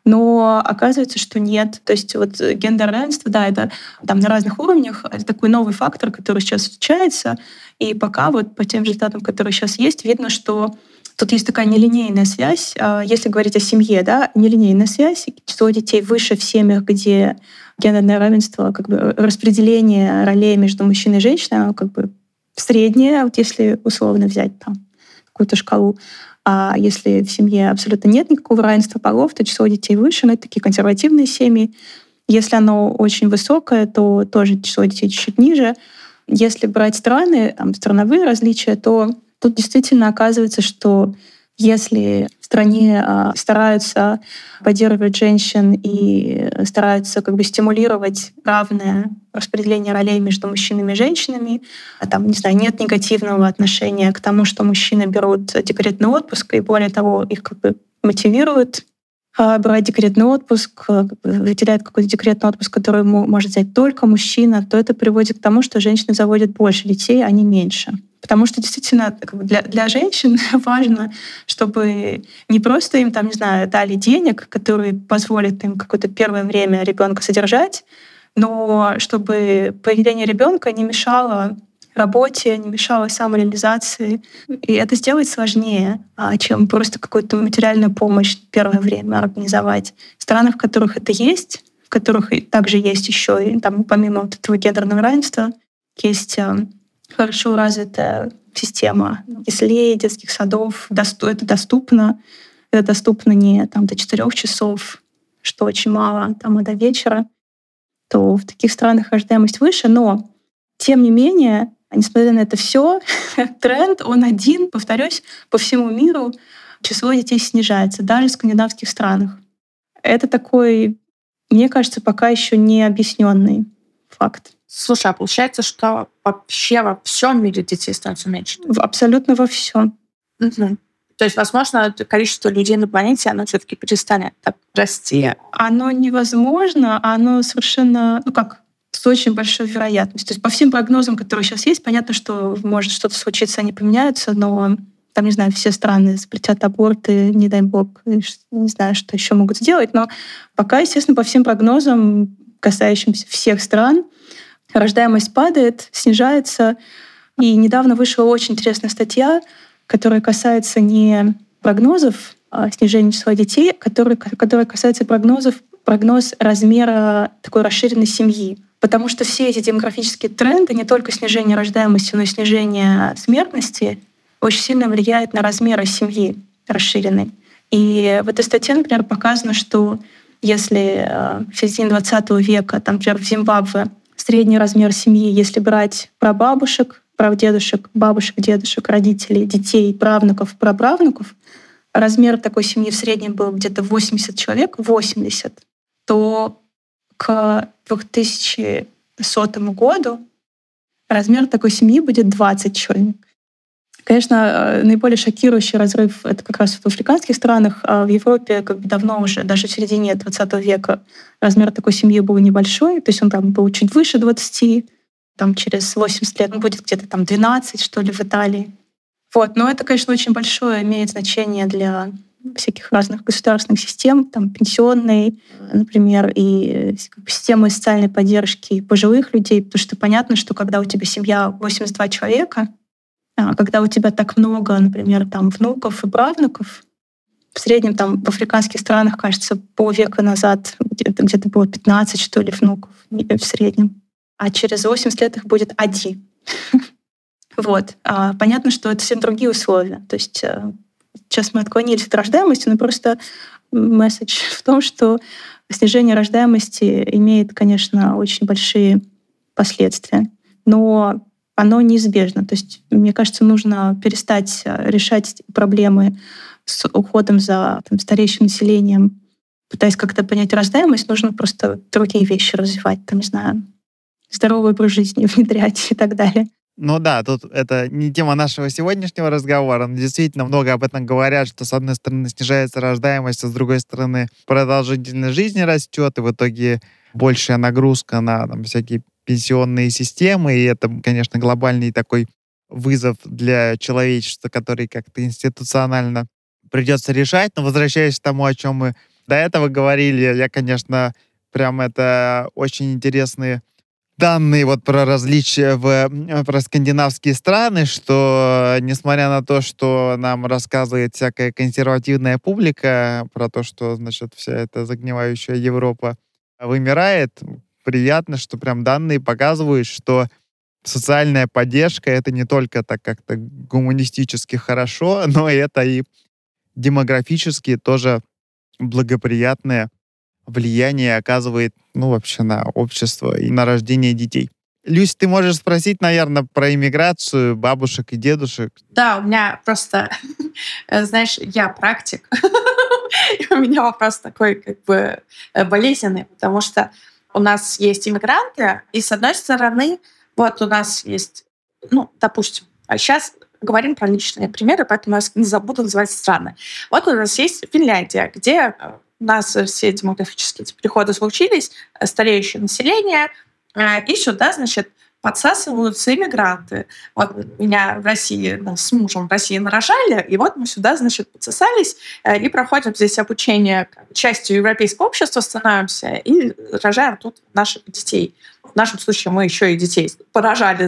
но оказывается, что нет. То есть гендерное равенство, да, это там на разных уровнях, это такой новый фактор, который сейчас встречается, и пока по тем результатам, которые сейчас есть, видно, что тут есть такая нелинейная связь. Если говорить о семье, да, нелинейная связь, число детей выше в семьях, где гендерное равенство, распределение ролей между мужчиной и женщиной, оно среднее, если условно взять там какую-то шкалу. А если в семье абсолютно нет никакого равенства полов, то число детей выше, но это такие консервативные семьи. Если оно очень высокое, то тоже число детей чуть-чуть ниже. Если брать страны, страновые различия, то тут действительно оказывается, что если в стране стараются поддерживать женщин и стараются стимулировать равное распределение ролей между мужчинами и женщинами, нет негативного отношения к тому, что мужчины берут декретный отпуск, и более того, их мотивируют брать декретный отпуск, выделяют какой-то декретный отпуск, который может взять только мужчина, то это приводит к тому, что женщины заводят больше детей, а не меньше. Потому что действительно для женщин важно, чтобы не просто им дали денег, которые позволят им какое-то первое время ребенка содержать, но чтобы появление ребенка не мешало работе, не мешало самореализации. И это сделать сложнее, чем просто какую-то материальную помощь первое время организовать. В странах, в которых это есть, в которых также есть еще и помимо этого гендерного равенства, есть хорошо развитая система яслей, детских садов. Это доступно. Это доступно не до 4 часов, что очень мало, а до вечера. То в таких странах рождаемость выше. Но, тем не менее, несмотря на это все, тренд, он один, повторюсь, по всему миру число детей снижается, даже в скандинавских странах. Это такой, мне кажется, пока еще не объясненный факт. Слушай, а получается, что вообще во всем мире детей становится меньше? Абсолютно во всем. Мгм. То есть, возможно, количество людей на планете, оно все-таки перестанет так расти. Оно невозможно, оно совершенно, с очень большой вероятностью. То есть по всем прогнозам, которые сейчас есть, понятно, что может что-то случиться, они поменяются, но там, не знаю, все страны запретят аборты, не дай бог, и не знаю, что еще могут сделать. Но пока, естественно, по всем прогнозам, касающимся всех стран, рождаемость падает, снижается. И недавно вышла очень интересная статья, которая касается не прогнозов снижения числа детей, которая касается прогноз размера такой расширенной семьи. Потому что все эти демографические тренды, не только снижение рождаемости, но и снижение смертности, очень сильно влияет на размеры семьи расширенной. И в этой статье, например, показано, что если в середине 20 века, там, например, в Зимбабве средний размер семьи, если брать прабабушек, прадедушек, бабушек, дедушек, родителей, детей, правнуков, праправнуков, размер такой семьи в среднем был где-то 80 человек, 80, то к 2100 году размер такой семьи будет 20 человек. Конечно, наиболее шокирующий разрыв — это как раз в африканских странах, а в Европе давно уже, даже в середине 20 века, размер такой семьи был небольшой, то есть он там был чуть выше 20, там через 80 лет будет где-то там 12, что ли, в Италии. Вот. Но это, конечно, очень большое имеет значение для всяких разных государственных систем, там, пенсионной, например, и системы социальной поддержки пожилых людей, потому что понятно, что когда у тебя семья 82 человека, когда у тебя так много, например, там, внуков и правнуков, в среднем там в африканских странах, кажется, полвека назад где-то было 15, что ли, внуков в среднем, а через 80 лет их будет 1. Вот. Понятно, что это совсем другие условия. То есть сейчас мы отклонились от рождаемости, но просто месседж в том, что снижение рождаемости имеет, конечно, очень большие последствия. Но оно неизбежно. То есть, мне кажется, нужно перестать решать проблемы с уходом за стареющим населением, пытаясь как-то понять рождаемость, нужно просто другие вещи развивать, там, не знаю, здоровый образ жизни внедрять и так далее. Ну да, тут это не тема нашего сегодняшнего разговора, но действительно много об этом говорят, что с одной стороны снижается рождаемость, а с другой стороны продолжительность жизни растет, и в итоге большая нагрузка на всякие пенсионные системы, и это, конечно, глобальный такой вызов для человечества, который как-то институционально придется решать. Но возвращаясь к тому, о чем мы до этого говорили, я, конечно, прям это очень интересные данные вот про различия про скандинавские страны, что несмотря на то, что нам рассказывает всякая консервативная публика про то, что, значит, вся эта загнивающая Европа вымирает, приятно, что прям данные показывают, что социальная поддержка — это не только так как-то гуманистически хорошо, но это и демографически тоже благоприятное влияние оказывает, вообще на общество и на рождение детей. Люсь, ты можешь спросить, наверное, про иммиграцию бабушек и дедушек? Да, у меня просто, знаешь, я практик, и у меня вопрос такой болезненный, потому что у нас есть иммигранты, и с одной стороны, вот у нас есть, допустим, сейчас говорим про личные примеры, поэтому я не забуду называть страны. Вот у нас есть Финляндия, где у нас все демографические переходы случились, стареющее население, и сюда, значит, подсасываются иммигранты. Вот меня в России, с мужем в России нарожали, и вот мы сюда, значит, подсосались и проходим здесь обучение, частью европейского общества становимся и рожаем тут наших детей. В нашем случае мы еще и детей поражали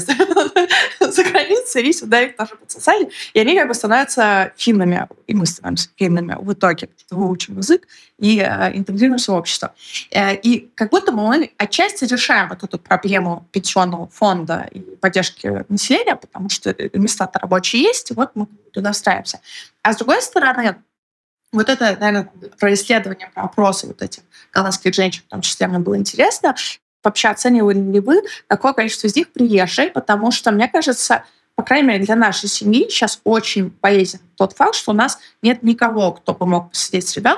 за границей, и сюда их тоже подсосали. И они становятся финнами, и мы становимся финнами в итоге, что выучим язык и интегрируемся в общество. И как будто мы отчасти решаем вот эту проблему пенсионного фонда и поддержки населения, потому что места-то рабочие есть, и вот мы туда встраиваемся. А с другой стороны, вот это, наверное, про исследования, про опросы вот этих голландских женщин, в том числе, мне было интересно. Вообще оценивали ли вы, какое количество из них приезжие? Потому что, мне кажется, по крайней мере, для нашей семьи сейчас очень полезен тот факт, что у нас нет никого, кто бы мог посидеть с ребенком,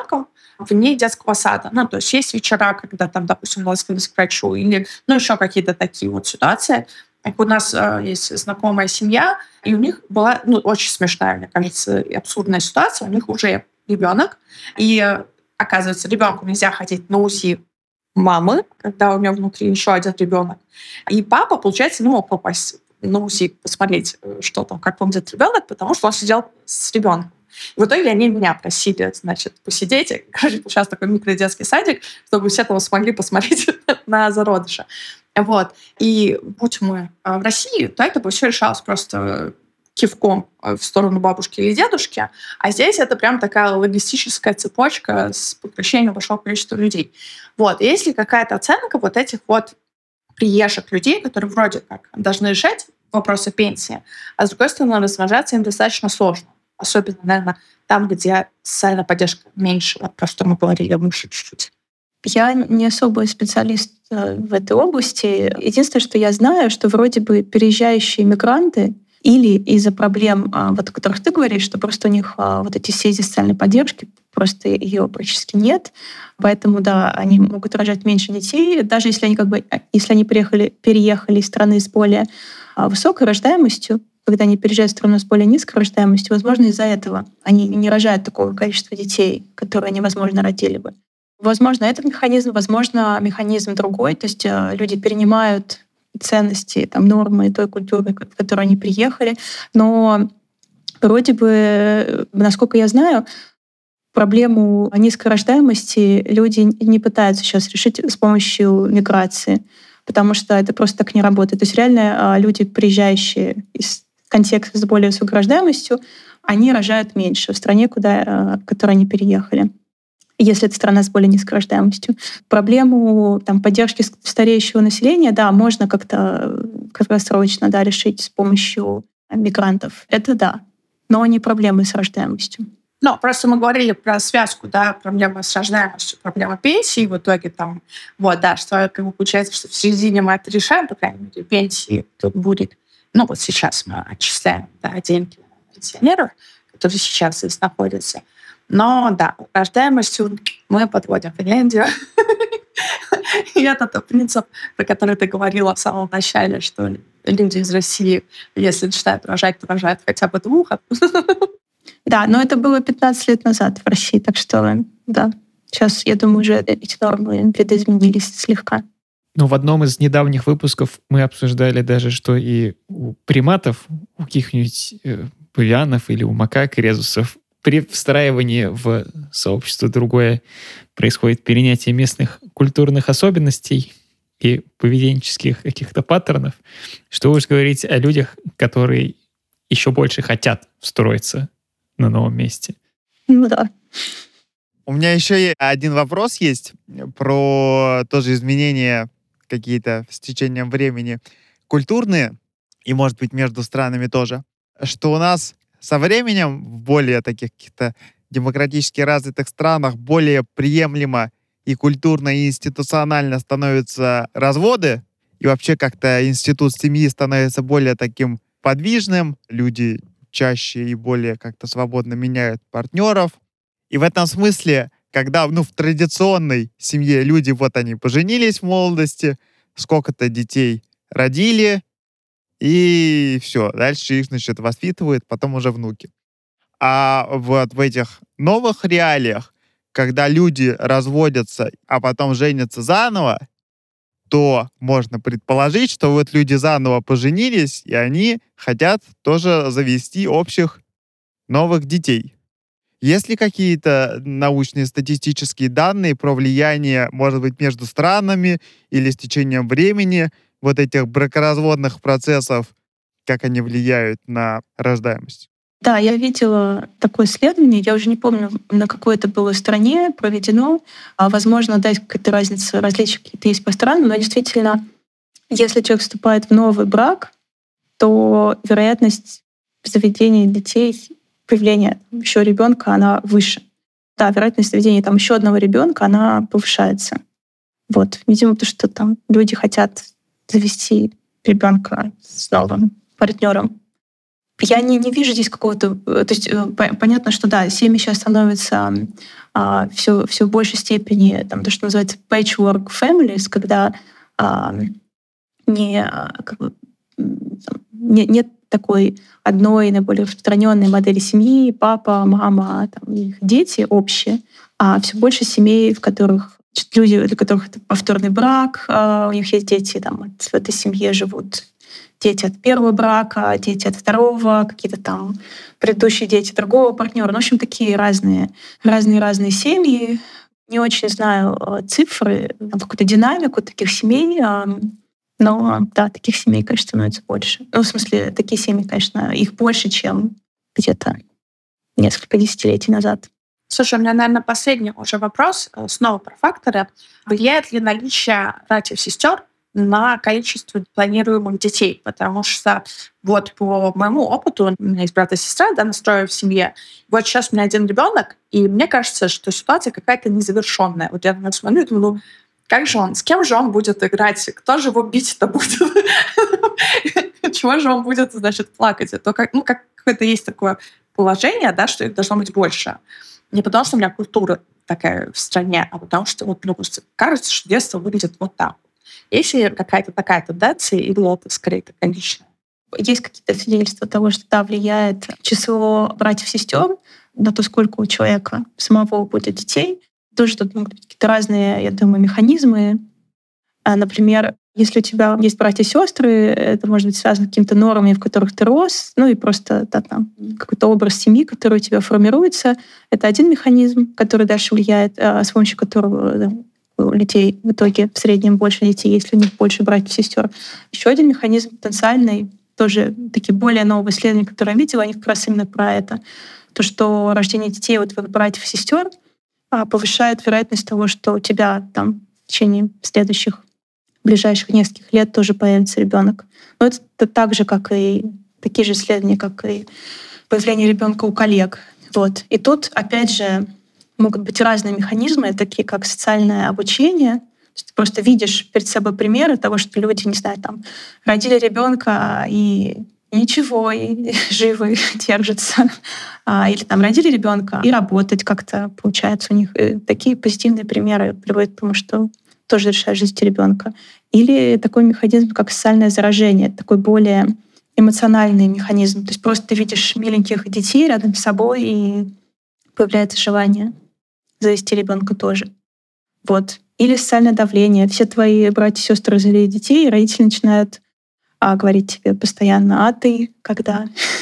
вне детского сада. Ну, то есть есть вечера, когда там, допустим, нас к врачу, или, еще какие-то такие вот ситуации. У нас есть знакомая семья, и у них была, очень смешная, мне кажется, и абсурдная ситуация. У них уже ребенок, и оказывается, ребенку нельзя ходить на УЗИ мамы, когда у него внутри еще один ребенок. И папа, получается, не мог попасть на УЗИ, посмотреть, что там, как выглядит ребенок, потому что он сидел с ребенком. В итоге они меня просили, посидеть. Сейчас такой микродетский садик, чтобы все там смогли посмотреть на зародыша. Вот. И будь мы в России, то это бы все решалось просто кивком в сторону бабушки или дедушки, а здесь это прям такая логистическая цепочка с подключением большого количества людей. Вот. И есть ли какая-то оценка вот этих вот приезжих людей, которые вроде как должны решать вопросы пенсии, а с другой стороны, размножаться им достаточно сложно. Особенно, наверное, там, где социальная поддержка меньше, вот про что мы говорили выше чуть-чуть. Я не особый специалист в этой области. Единственное, что я знаю, что вроде бы переезжающие мигранты или из-за проблем, вот о которых ты говоришь, что просто у них вот эти сети социальной поддержки, просто ее практически нет. Поэтому, да, они могут рожать меньше детей, даже если они если они переехали из страны с более высокой рождаемостью, когда они переезжают в страну с более низкой рождаемостью, возможно, из-за этого они не рожают такого количества детей, которые они, возможно, родили бы. Возможно, этот механизм, возможно, механизм другой, то есть люди перенимают ценности, нормы той культуры, в которую они приехали, но вроде бы, насколько я знаю, проблему низкой рождаемости люди не пытаются сейчас решить с помощью миграции, потому что это просто так не работает. То есть реально люди, приезжающие из контекста с более высокой рождаемостью, они рожают меньше в стране, в которую они переехали, если это страна с более низкой рождаемостью. Проблему поддержки стареющего населения, да, можно как-то краткосрочно решить с помощью мигрантов. Это да, но не проблемы с рождаемостью. Просто мы говорили про связку, проблема с рождаемостью, проблема пенсии, в итоге что получается, что в середине мы это решаем, по крайней мере, пенсии тут будет. Сейчас мы отчисляем деньги пенсионеров, которые сейчас здесь находятся. Но, рождаемостью мы подводим Финляндию. И это принцип, про который ты говорила в самом начале, что люди из России, если начинают рожать, то рожают хотя бы 2. Да, но это было 15 лет назад в России, так что, да, сейчас, я думаю, уже эти нормы видоизменились слегка. В одном из недавних выпусков мы обсуждали даже, что и у приматов, у каких-нибудь павианов или у макак и резусов при встраивании в сообщество другое происходит перенятие местных культурных особенностей и поведенческих каких-то паттернов. Что уж говорить о людях, которые еще больше хотят встроиться на новом месте. Да. У меня еще один вопрос есть про тоже изменения какие-то с течением времени культурные и, может быть, между странами тоже. Что у нас со временем в более таких каких-то демократически развитых странах более приемлемо и культурно, и институционально становятся разводы, и вообще как-то институт семьи становится более таким подвижным, люди чаще и более как-то свободно меняют партнеров. И в этом смысле, когда в традиционной семье люди, они поженились в молодости, сколько-то детей родили, и все, дальше их, воспитывают, потом уже внуки. А в этих новых реалиях, когда люди разводятся, а потом женятся заново, то можно предположить, что люди заново поженились, и они хотят тоже завести общих новых детей. Есть ли какие-то научные статистические данные про влияние, может быть, между странами или с течением времени этих бракоразводных процессов, как они влияют на рождаемость? Да, я видела такое исследование, я уже не помню, на какой это было стране проведено. Возможно, какая-то различия какие-то есть по странам, но действительно, если человек вступает в новый брак, то вероятность заведения детей, появления еще ребенка, она выше. Да, вероятность заведения еще одного ребенка, она повышается. Видимо, потому что люди хотят завести ребенка с новым партнером. Я не вижу здесь какого-то... То есть понятно, что да, семьи сейчас становятся все в большей степени, там, то, что называется patchwork families, когда нет такой одной наиболее распространенной модели семьи: папа, мама, там, их дети общие, а все больше семей, в которых люди, для которых это повторный брак, у них есть дети, там, в этой семье живут дети от первого брака, дети от второго, какие-то там предыдущие дети другого партнера. Ну, в общем, такие разные семьи. Не очень знаю цифры, какую-то динамику таких семей, но да, таких семей, конечно, становится больше. Ну, в смысле, такие семьи, конечно, их больше, чем где-то несколько десятилетий назад. Слушай, у меня, наверное, последний уже вопрос, снова про факторы. Влияет ли наличие братьев-сестер на количество планируемых детей? Потому что вот по моему опыту, у меня есть брат и сестра, да, настроена в семье. Вот сейчас у меня один ребенок, и мне кажется, что ситуация какая-то незавершенная. Вот я на него смотрю и думаю, как же он, с кем же он будет играть, кто же его бить-то будет? Чего же он будет, значит, плакать? Это как какое-то есть такое положение, да, что их должно быть больше. Не потому, что у меня культура такая в стране, а потому что вот, кажется, что детство выглядит вот так. Есть ли какая-то такая тенденция, или это скорее конечная? Есть какие-то свидетельства того, что да, влияет число братьев-сестер на то, сколько у человека самого будет детей. Тоже тут могут быть какие-то разные, я думаю, механизмы. Например, если у тебя есть братья и сестры, это может быть связано с какими-то нормами, в которых ты рос, ну и просто там какой-то образ семьи, который у тебя формируется. Это один механизм, который дальше влияет, с помощью которого у людей в итоге в среднем больше детей, если у них больше братьев и сестер. Еще один механизм потенциальный, тоже такие более новые исследования, которые я видела, они как раз именно про это. То, что рождение детей у твоих братьев и сестер повышает вероятность того, что у тебя там в течение следующих ближайших нескольких лет тоже появится ребенок. Но это так же, как и такие же исследования, как и появление ребенка у коллег. Вот. И тут, опять же, могут быть разные механизмы, такие как социальное обучение. Ты просто видишь перед собой примеры того, что люди, не знаю, там, родили ребенка и ничего, и живы, держатся. Или там родили ребенка и работать как-то получается у них. И такие позитивные примеры приводят к тому, что тоже решает жизнь ребенка. Или такой механизм, как социальное заражение, такой более эмоциональный механизм. То есть просто ты видишь миленьких детей рядом с собой, и появляется желание завести ребенка тоже. Вот. Или социальное давление. Все твои братья и сестры завели детей, и родители начинают говорить тебе постоянно: а ты когда?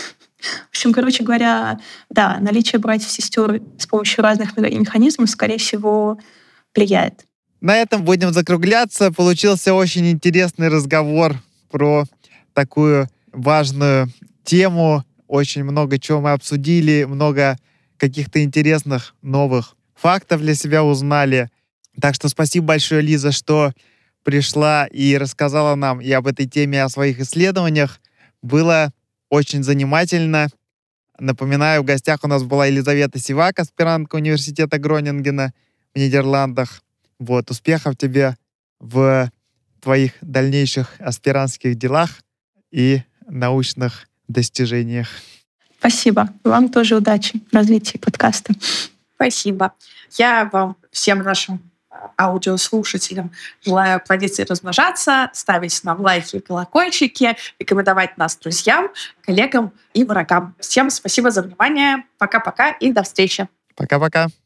В общем, короче говоря, да, наличие братьев и сестер с помощью разных механизмов, скорее всего, влияет. На этом будем закругляться. Получился очень интересный разговор про такую важную тему. Очень много чего мы обсудили, много каких-то интересных новых фактов для себя узнали. Так что спасибо большое, Лиза, что пришла и рассказала нам и об этой теме, о своих исследованиях. Было очень занимательно. Напоминаю, в гостях у нас была Елизавета Сивак, аспирантка университета Гронингена в Нидерландах. Вот, успехов тебе в твоих дальнейших аспирантских делах и научных достижениях. Спасибо. Вам тоже удачи в развитии подкаста. Спасибо. Я вам, всем нашим аудиослушателям, желаю плодиться и размножаться, ставить нам лайки и колокольчики, рекомендовать нас друзьям, коллегам и врагам. Всем спасибо за внимание. Пока-пока и до встречи. Пока-пока.